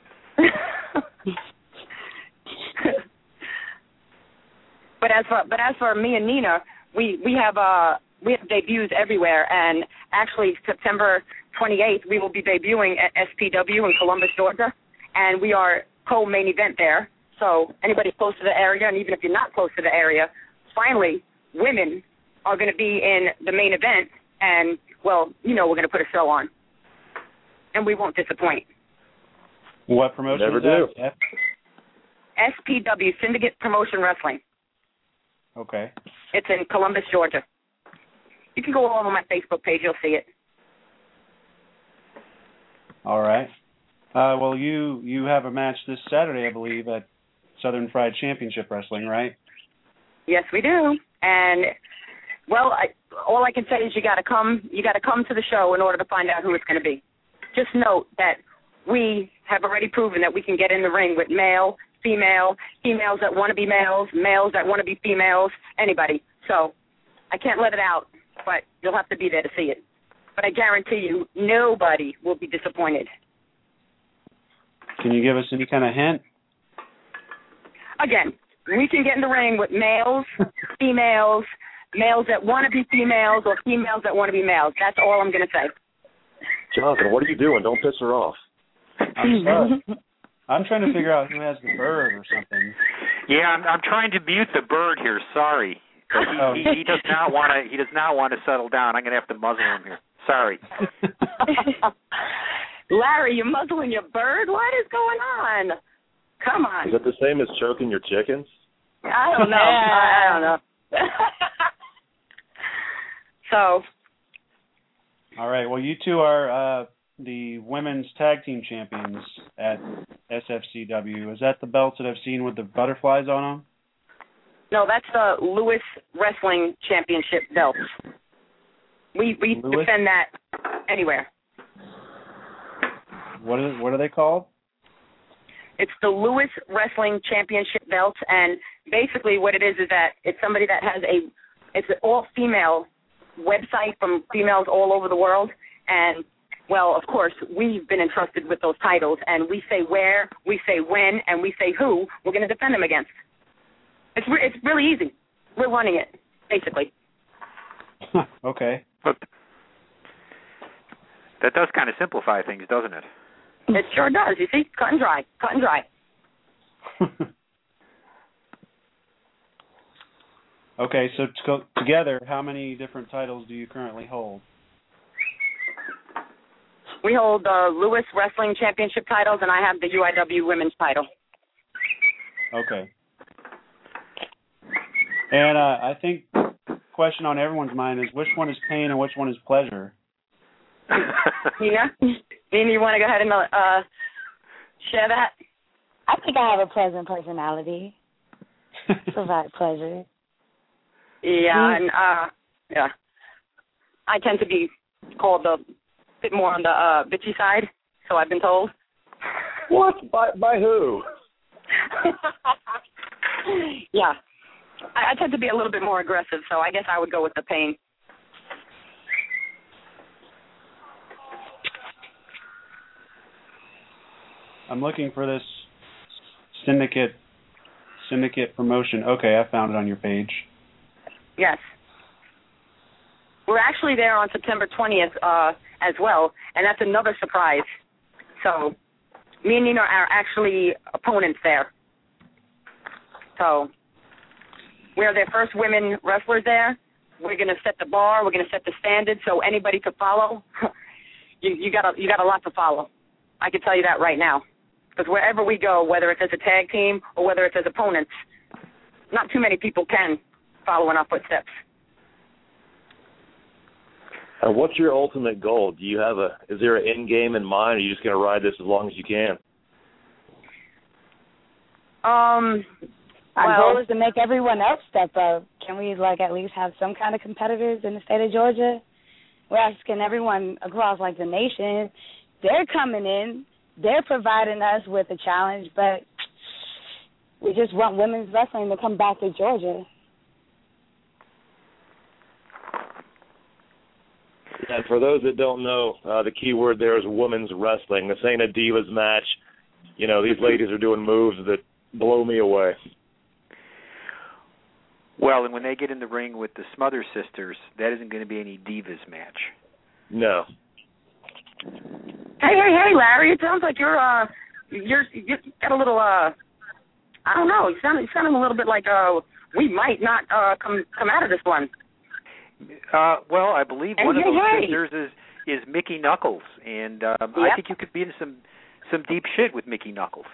But as for me and Nina, we have debuts everywhere, and actually September 28th we will be debuting at SPW in Columbus, Georgia, and we are co-main event there. So anybody close to the area, and even if you're not close to the area, finally women are going to be in the main event, and, well, we're going to put a show on. And we won't disappoint. What promotion Never is do. that? SPW, Syndicate Promotion Wrestling. Okay. It's in Columbus, Georgia. You can go over my Facebook page. You'll see it. All right. Well, you have a match this Saturday, I believe, at Southern Fried Championship Wrestling, right? Yes, we do. And, well, all I can say is you got to come to the show in order to find out who it's going to be. Just note that we have already proven that we can get in the ring with male, female, females that want to be males, males that want to be females, anybody. So I can't let it out, but you'll have to be there to see it. But I guarantee you, nobody will be disappointed. Can you give us any kind of hint? Again, we can get in the ring with males, females, males that want to be females, or females that want to be males. That's all I'm going to say. Jonathan, what are you doing? Don't piss her off. I'm sorry. I'm trying to figure out who has the bird or something. Yeah, I'm trying to mute the bird here. Sorry, he does not want to. He does not want to settle down. I'm going to have to muzzle him here. Sorry. Larry, you're muzzling your bird? What is going on? Come on. Is that the same as choking your chickens? I don't know. I don't know. So. All right. Well, you two are the women's tag team champions at SFCW. Is that the belts that I've seen with the butterflies on them? No, that's the Lewis Wrestling Championship belts. We defend that anywhere. What are they called? It's the Lewis Wrestling Championship belts, and basically what it is that it's somebody that has it's an all-female website from females all over the world, and, well, of course, we've been entrusted with those titles, and we say where, we say when, and we say who we're going to defend them against. It's really easy. We're running it, basically. Okay. But that does kind of simplify things, doesn't it? It sure does. You see, cut and dry. Okay, so together, how many different titles do you currently hold? We hold the Lewis Wrestling Championship titles, and I have the UIW Women's title. Okay. And I think question on everyone's mind is which one is pain and which one is pleasure? Nina, you want to go ahead and share that? I think I have a pleasant personality. Provide pleasure. Yeah, and yeah, I tend to be called a bit more on the bitchy side, so I've been told. What? By who? Yeah, I tend to be a little bit more aggressive, so I guess I would go with the pain. I'm looking for this syndicate promotion. Okay, I found it on your page. Yes. We're actually there on September 20th as well, and that's another surprise. So me and Nina are actually opponents there. So we're their first women wrestlers there. We're going to set the bar. We're going to set the standard so anybody could follow. you got a lot to follow. I can tell you that right now. Because wherever we go, whether it's as a tag team or whether it's as opponents, not too many people can follow in our footsteps. What's your ultimate goal? Do you have is there an end game in mind, or are you just going to ride this as long as you can? Our goal is to make everyone else step up. Can we at least have some kind of competitors in the state of Georgia? We're asking everyone across the nation. They're coming in. They're providing us with a challenge, but we just want women's wrestling to come back to Georgia. And for those that don't know, the key word there is women's wrestling. This ain't a divas match. You know, these ladies are doing moves that blow me away. Well, and when they get in the ring with the Smother Sisters, that isn't going to be any divas match. No. Hey, Larry! It sounds like you got a little I don't know. You sounding a little bit like we might not come out of this one. Well, I believe one of those sisters is Mickey Knuckles, and I think you could be in some deep shit with Mickey Knuckles.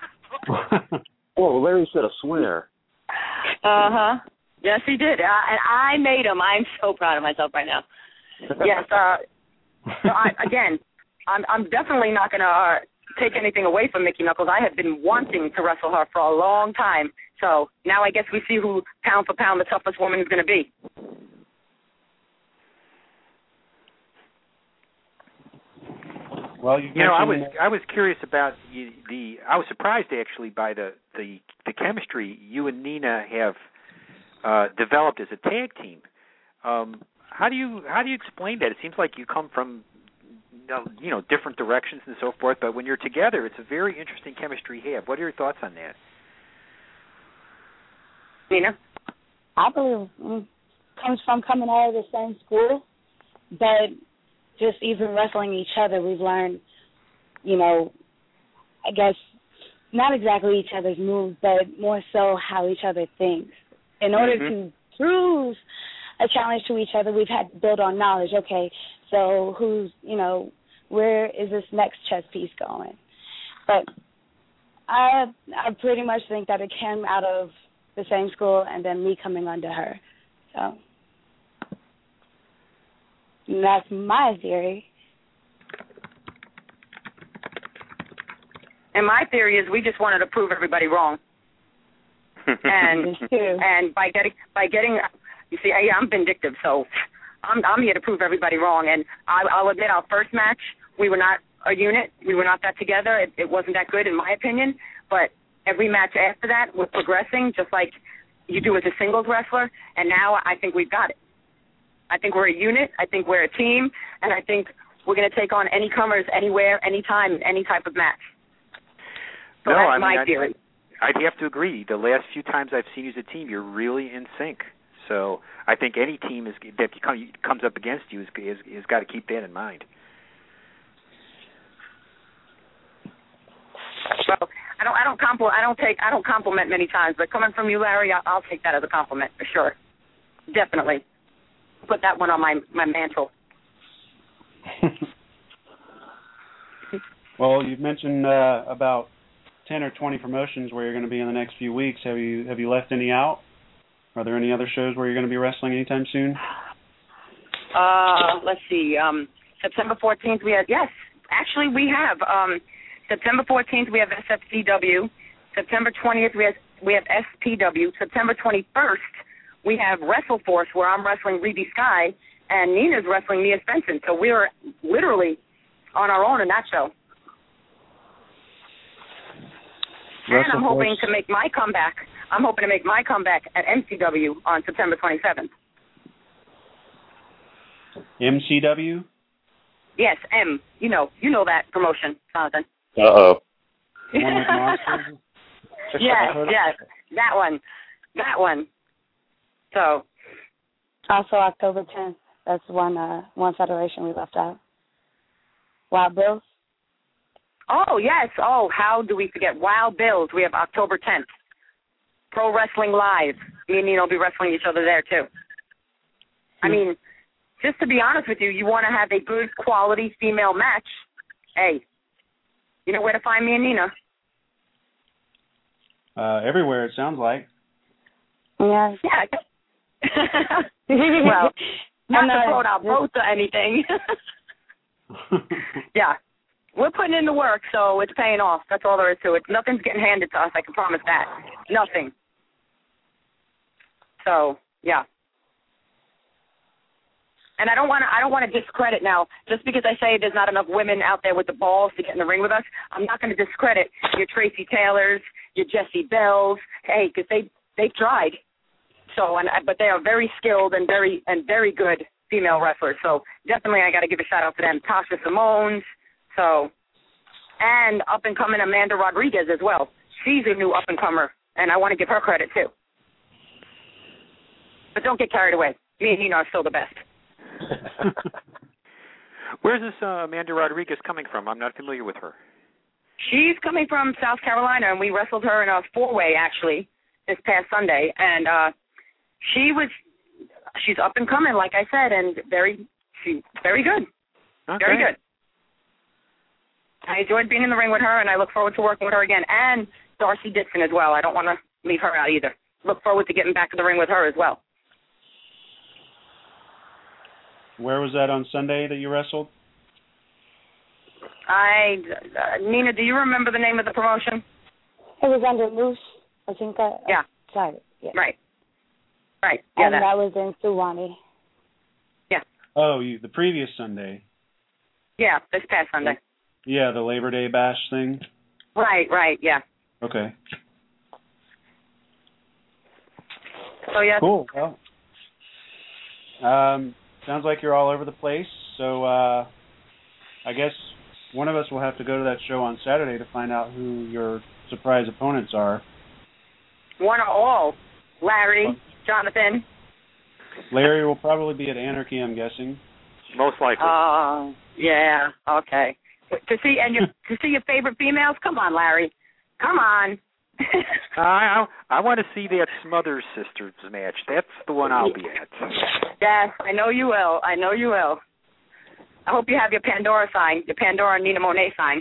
Oh, Larry said a swear. Yes, he did. And I made him. I'm so proud of myself right now. Yes. I'm definitely not going to take anything away from Mickey Knuckles. I have been wanting to wrestle her for a long time. So now I guess we see who, pound for pound, the toughest woman is going to be. Well, I was curious about I was surprised actually by the chemistry you and Nina have developed as a tag team. How do you explain that? It seems like you come from different directions and so forth, but when you're together, it's a very interesting chemistry you have. What are your thoughts on that? Nina? I believe it comes from coming out of the same school, but just even wrestling each other, we've learned, I guess, not exactly each other's moves, but more so how each other thinks. In order to prove a challenge to each other. We've had to build on knowledge. Okay, so where is this next chess piece going? But I pretty much think that it came out of the same school and then me coming under her. So that's my theory. And my theory is we just wanted to prove everybody wrong. And by getting, you see, I'm vindictive, so I'm here to prove everybody wrong. And I'll admit, our first match, we were not a unit. We were not that together. It wasn't that good, in my opinion. But every match after that, we're progressing, just like you do as a singles wrestler. And now I think we've got it. I think we're a unit. I think we're a team. And I think we're going to take on any comers, anywhere, anytime, in any type of match. So that's my theory. I'd have to agree. The last few times I've seen you as a team, you're really in sync. So I think any team that comes up against you has got to keep that in mind. Well, I don't compliment many times, but coming from you, Larry, I'll take that as a compliment for sure. Definitely. Put that one on my mantle. Well, you've mentioned about 10 or 20 promotions where you're going to be in the next few weeks. Have you left any out? Are there any other shows where you're going to be wrestling anytime soon? Let's see. September 14th we have, yes, actually we have. September 14th we have SFCW. September 20th we have SPW. September 21st we have WrestleForce, where I'm wrestling Reedy Sky and Nina's wrestling Mia Spencer. So we're literally on our own in that show. And I'm hoping to make my comeback. I'm hoping to make my comeback at MCW on September 27th. MCW? Yes, M. You know that promotion, Jonathan. Uh-oh. Yes, that one. So. Also October 10th. That's one federation we left out. Wild Bills. Oh, yes. Oh, how do we forget? Wild Bills. We have October 10th. Pro Wrestling Live. Me and Nina will be wrestling each other there, too. I mean, just to be honest with you, you want to have a good quality female match, hey, you know where to find me and Nina. Everywhere, it sounds like. Yeah. Well, not to quote our post or anything. Yeah. We're putting in the work, so it's paying off. That's all there is to it. Nothing's getting handed to us, I can promise that. Nothing. So, yeah. And I don't want to discredit now. Just because I say there's not enough women out there with the balls to get in the ring with us, I'm not going to discredit your Tracy Taylors, your Jessie Bells. Hey, because they've tried. So, but they are very skilled and very good female wrestlers. So definitely, I got to give a shout out to them. Tasha Simone's. So, and up and coming Amanda Rodriguez as well. She's a new up and comer, and I want to give her credit too. But don't get carried away. Me and Nina are still the best. Where's this Amanda Rodriguez coming from? I'm not familiar with her. She's coming from South Carolina, and we wrestled her in a four-way, actually, this past Sunday. And she's up and coming, like I said, and very good. Okay. Very good. I enjoyed being in the ring with her, and I look forward to working with her again. And Darcy Dixon as well. I don't want to leave her out either. Look forward to getting back in the ring with her as well. Where was that on Sunday that you wrestled? Nina, do you remember the name of the promotion? It was under Moose, I think. Yeah. Sorry. Yeah. Right. Yeah, and that was in Suwannee. Yeah. Oh, the previous Sunday. Yeah, this past Sunday. Yeah, the Labor Day Bash thing. Right, yeah. Okay. So, yeah. Cool. Well, sounds like you're all over the place. So I guess one of us will have to go to that show on Saturday to find out who your surprise opponents are. One or all. Larry, Jonathan. Larry will probably be at Anarchy, I'm guessing. Most likely. Yeah. Okay. To see your favorite females? Come on, Larry. Come on. I want to see that Smothers Sisters match. That's the one I'll be at. Yes, I know you will. I know you will. I hope you have your Pandora sign, your Pandora and Nina Monet sign.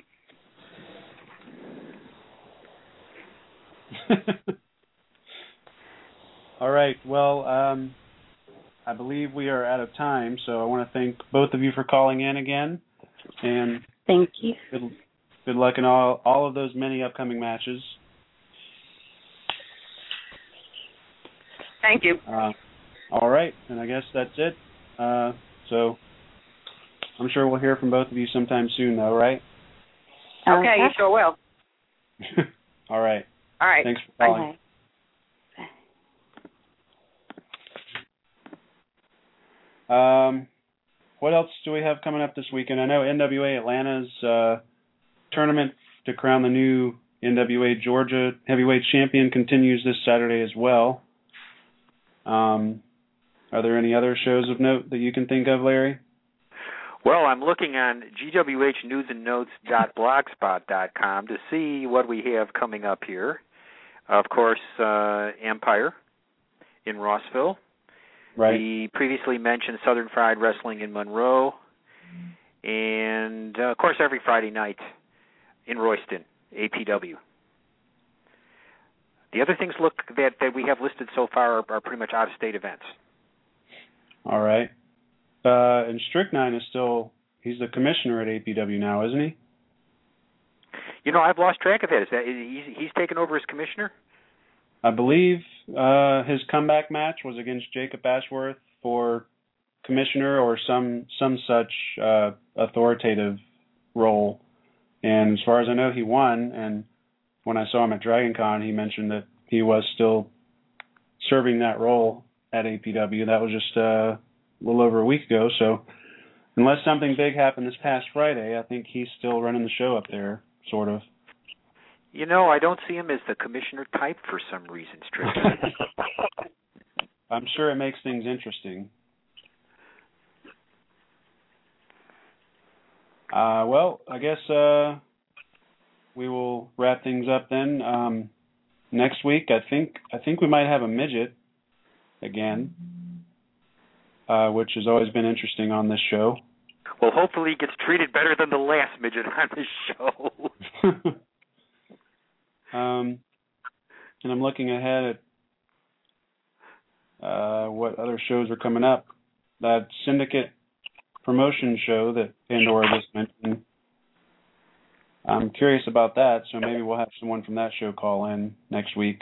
All right. Well, I believe we are out of time, so I want to thank both of you for calling in again. And thank you. Good luck in all of those many upcoming matches. Thank you. All right, and I guess that's it. So I'm sure we'll hear from both of you sometime soon, though, right? Okay, you sure will. All right. All right. Thanks for calling. Bye. What else do we have coming up this weekend? I know NWA Atlanta's tournament to crown the new NWA Georgia heavyweight champion continues this Saturday as well. Are there any other shows of note that you can think of, Larry? Well, I'm looking on gwhnewsandnotes.blogspot.com to see what we have coming up here. Of course, Empire in Rossville. Right. The previously mentioned Southern Fried Wrestling in Monroe. And, of course, every Friday night in Royston, APW. The other things that we have listed so far are pretty much out-of-state events. All right. And Strychnine is he's the commissioner at APW now, isn't he? You know, I've lost track of that. He's taken over as commissioner? I believe his comeback match was against Jacob Ashworth for commissioner or some such authoritative role. And as far as I know, he won. And when I saw him at Dragon Con, he mentioned that he was still serving that role at APW. That was just a little over a week ago. So unless something big happened this past Friday, I think he's still running the show up there, sort of. You know, I don't see him as the commissioner type for some reason, Strictly. I'm sure it makes things interesting. Well, I guess we will wrap things up then. Next week, I think we might have a midget again, which has always been interesting on this show. Well, hopefully he gets treated better than the last midget on this show. And I'm looking ahead at what other shows are coming up. That Syndicate promotion show that Pandora just mentioned. I'm curious about that, so maybe we'll have someone from that show call in next week.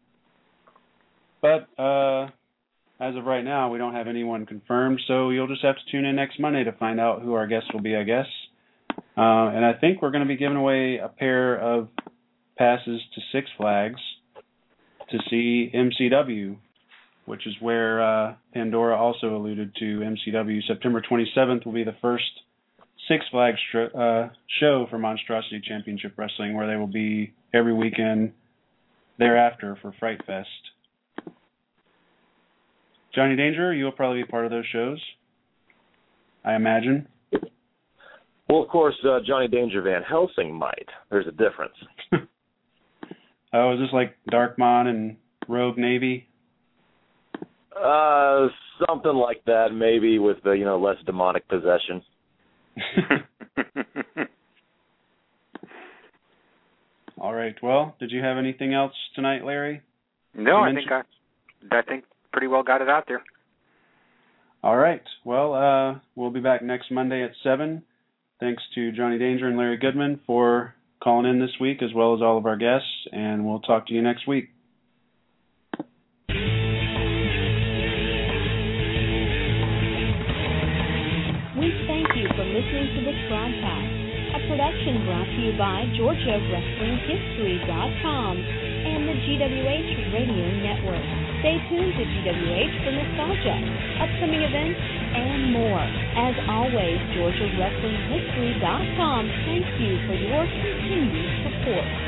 But as of right now, we don't have anyone confirmed, so you'll just have to tune in next Monday to find out who our guests will be, I guess. And I think we're going to be giving away a pair of passes to Six Flags to see MCW, which is where Pandora also alluded to MCW. September 27th will be the first Six Flags show for Monstrosity Championship Wrestling, where they will be every weekend thereafter for Fright Fest. Johnny Danger, you'll probably be part of those shows, I imagine. Well, of course, Johnny Danger Van Helsing might. There's a difference. Oh, is this like Darkmon and Rogue Navy? Something like that, maybe with less demonic possession. All right. Well, did you have anything else tonight, Larry? No, I think pretty well got it out there. All right. Well, we'll be back next Monday at 7. Thanks to Johnny Danger and Larry Goodman for calling in this week, as well as all of our guests, and we'll talk to you next week. We thank you for listening to this broadcast, a production brought to you by GeorgiaWrestlingHistory.com and the GWH Radio Network. Stay tuned to GWH for nostalgia, upcoming events, and more. As always, GeorgiaWrestlingHistory.com thanks you for your continued support.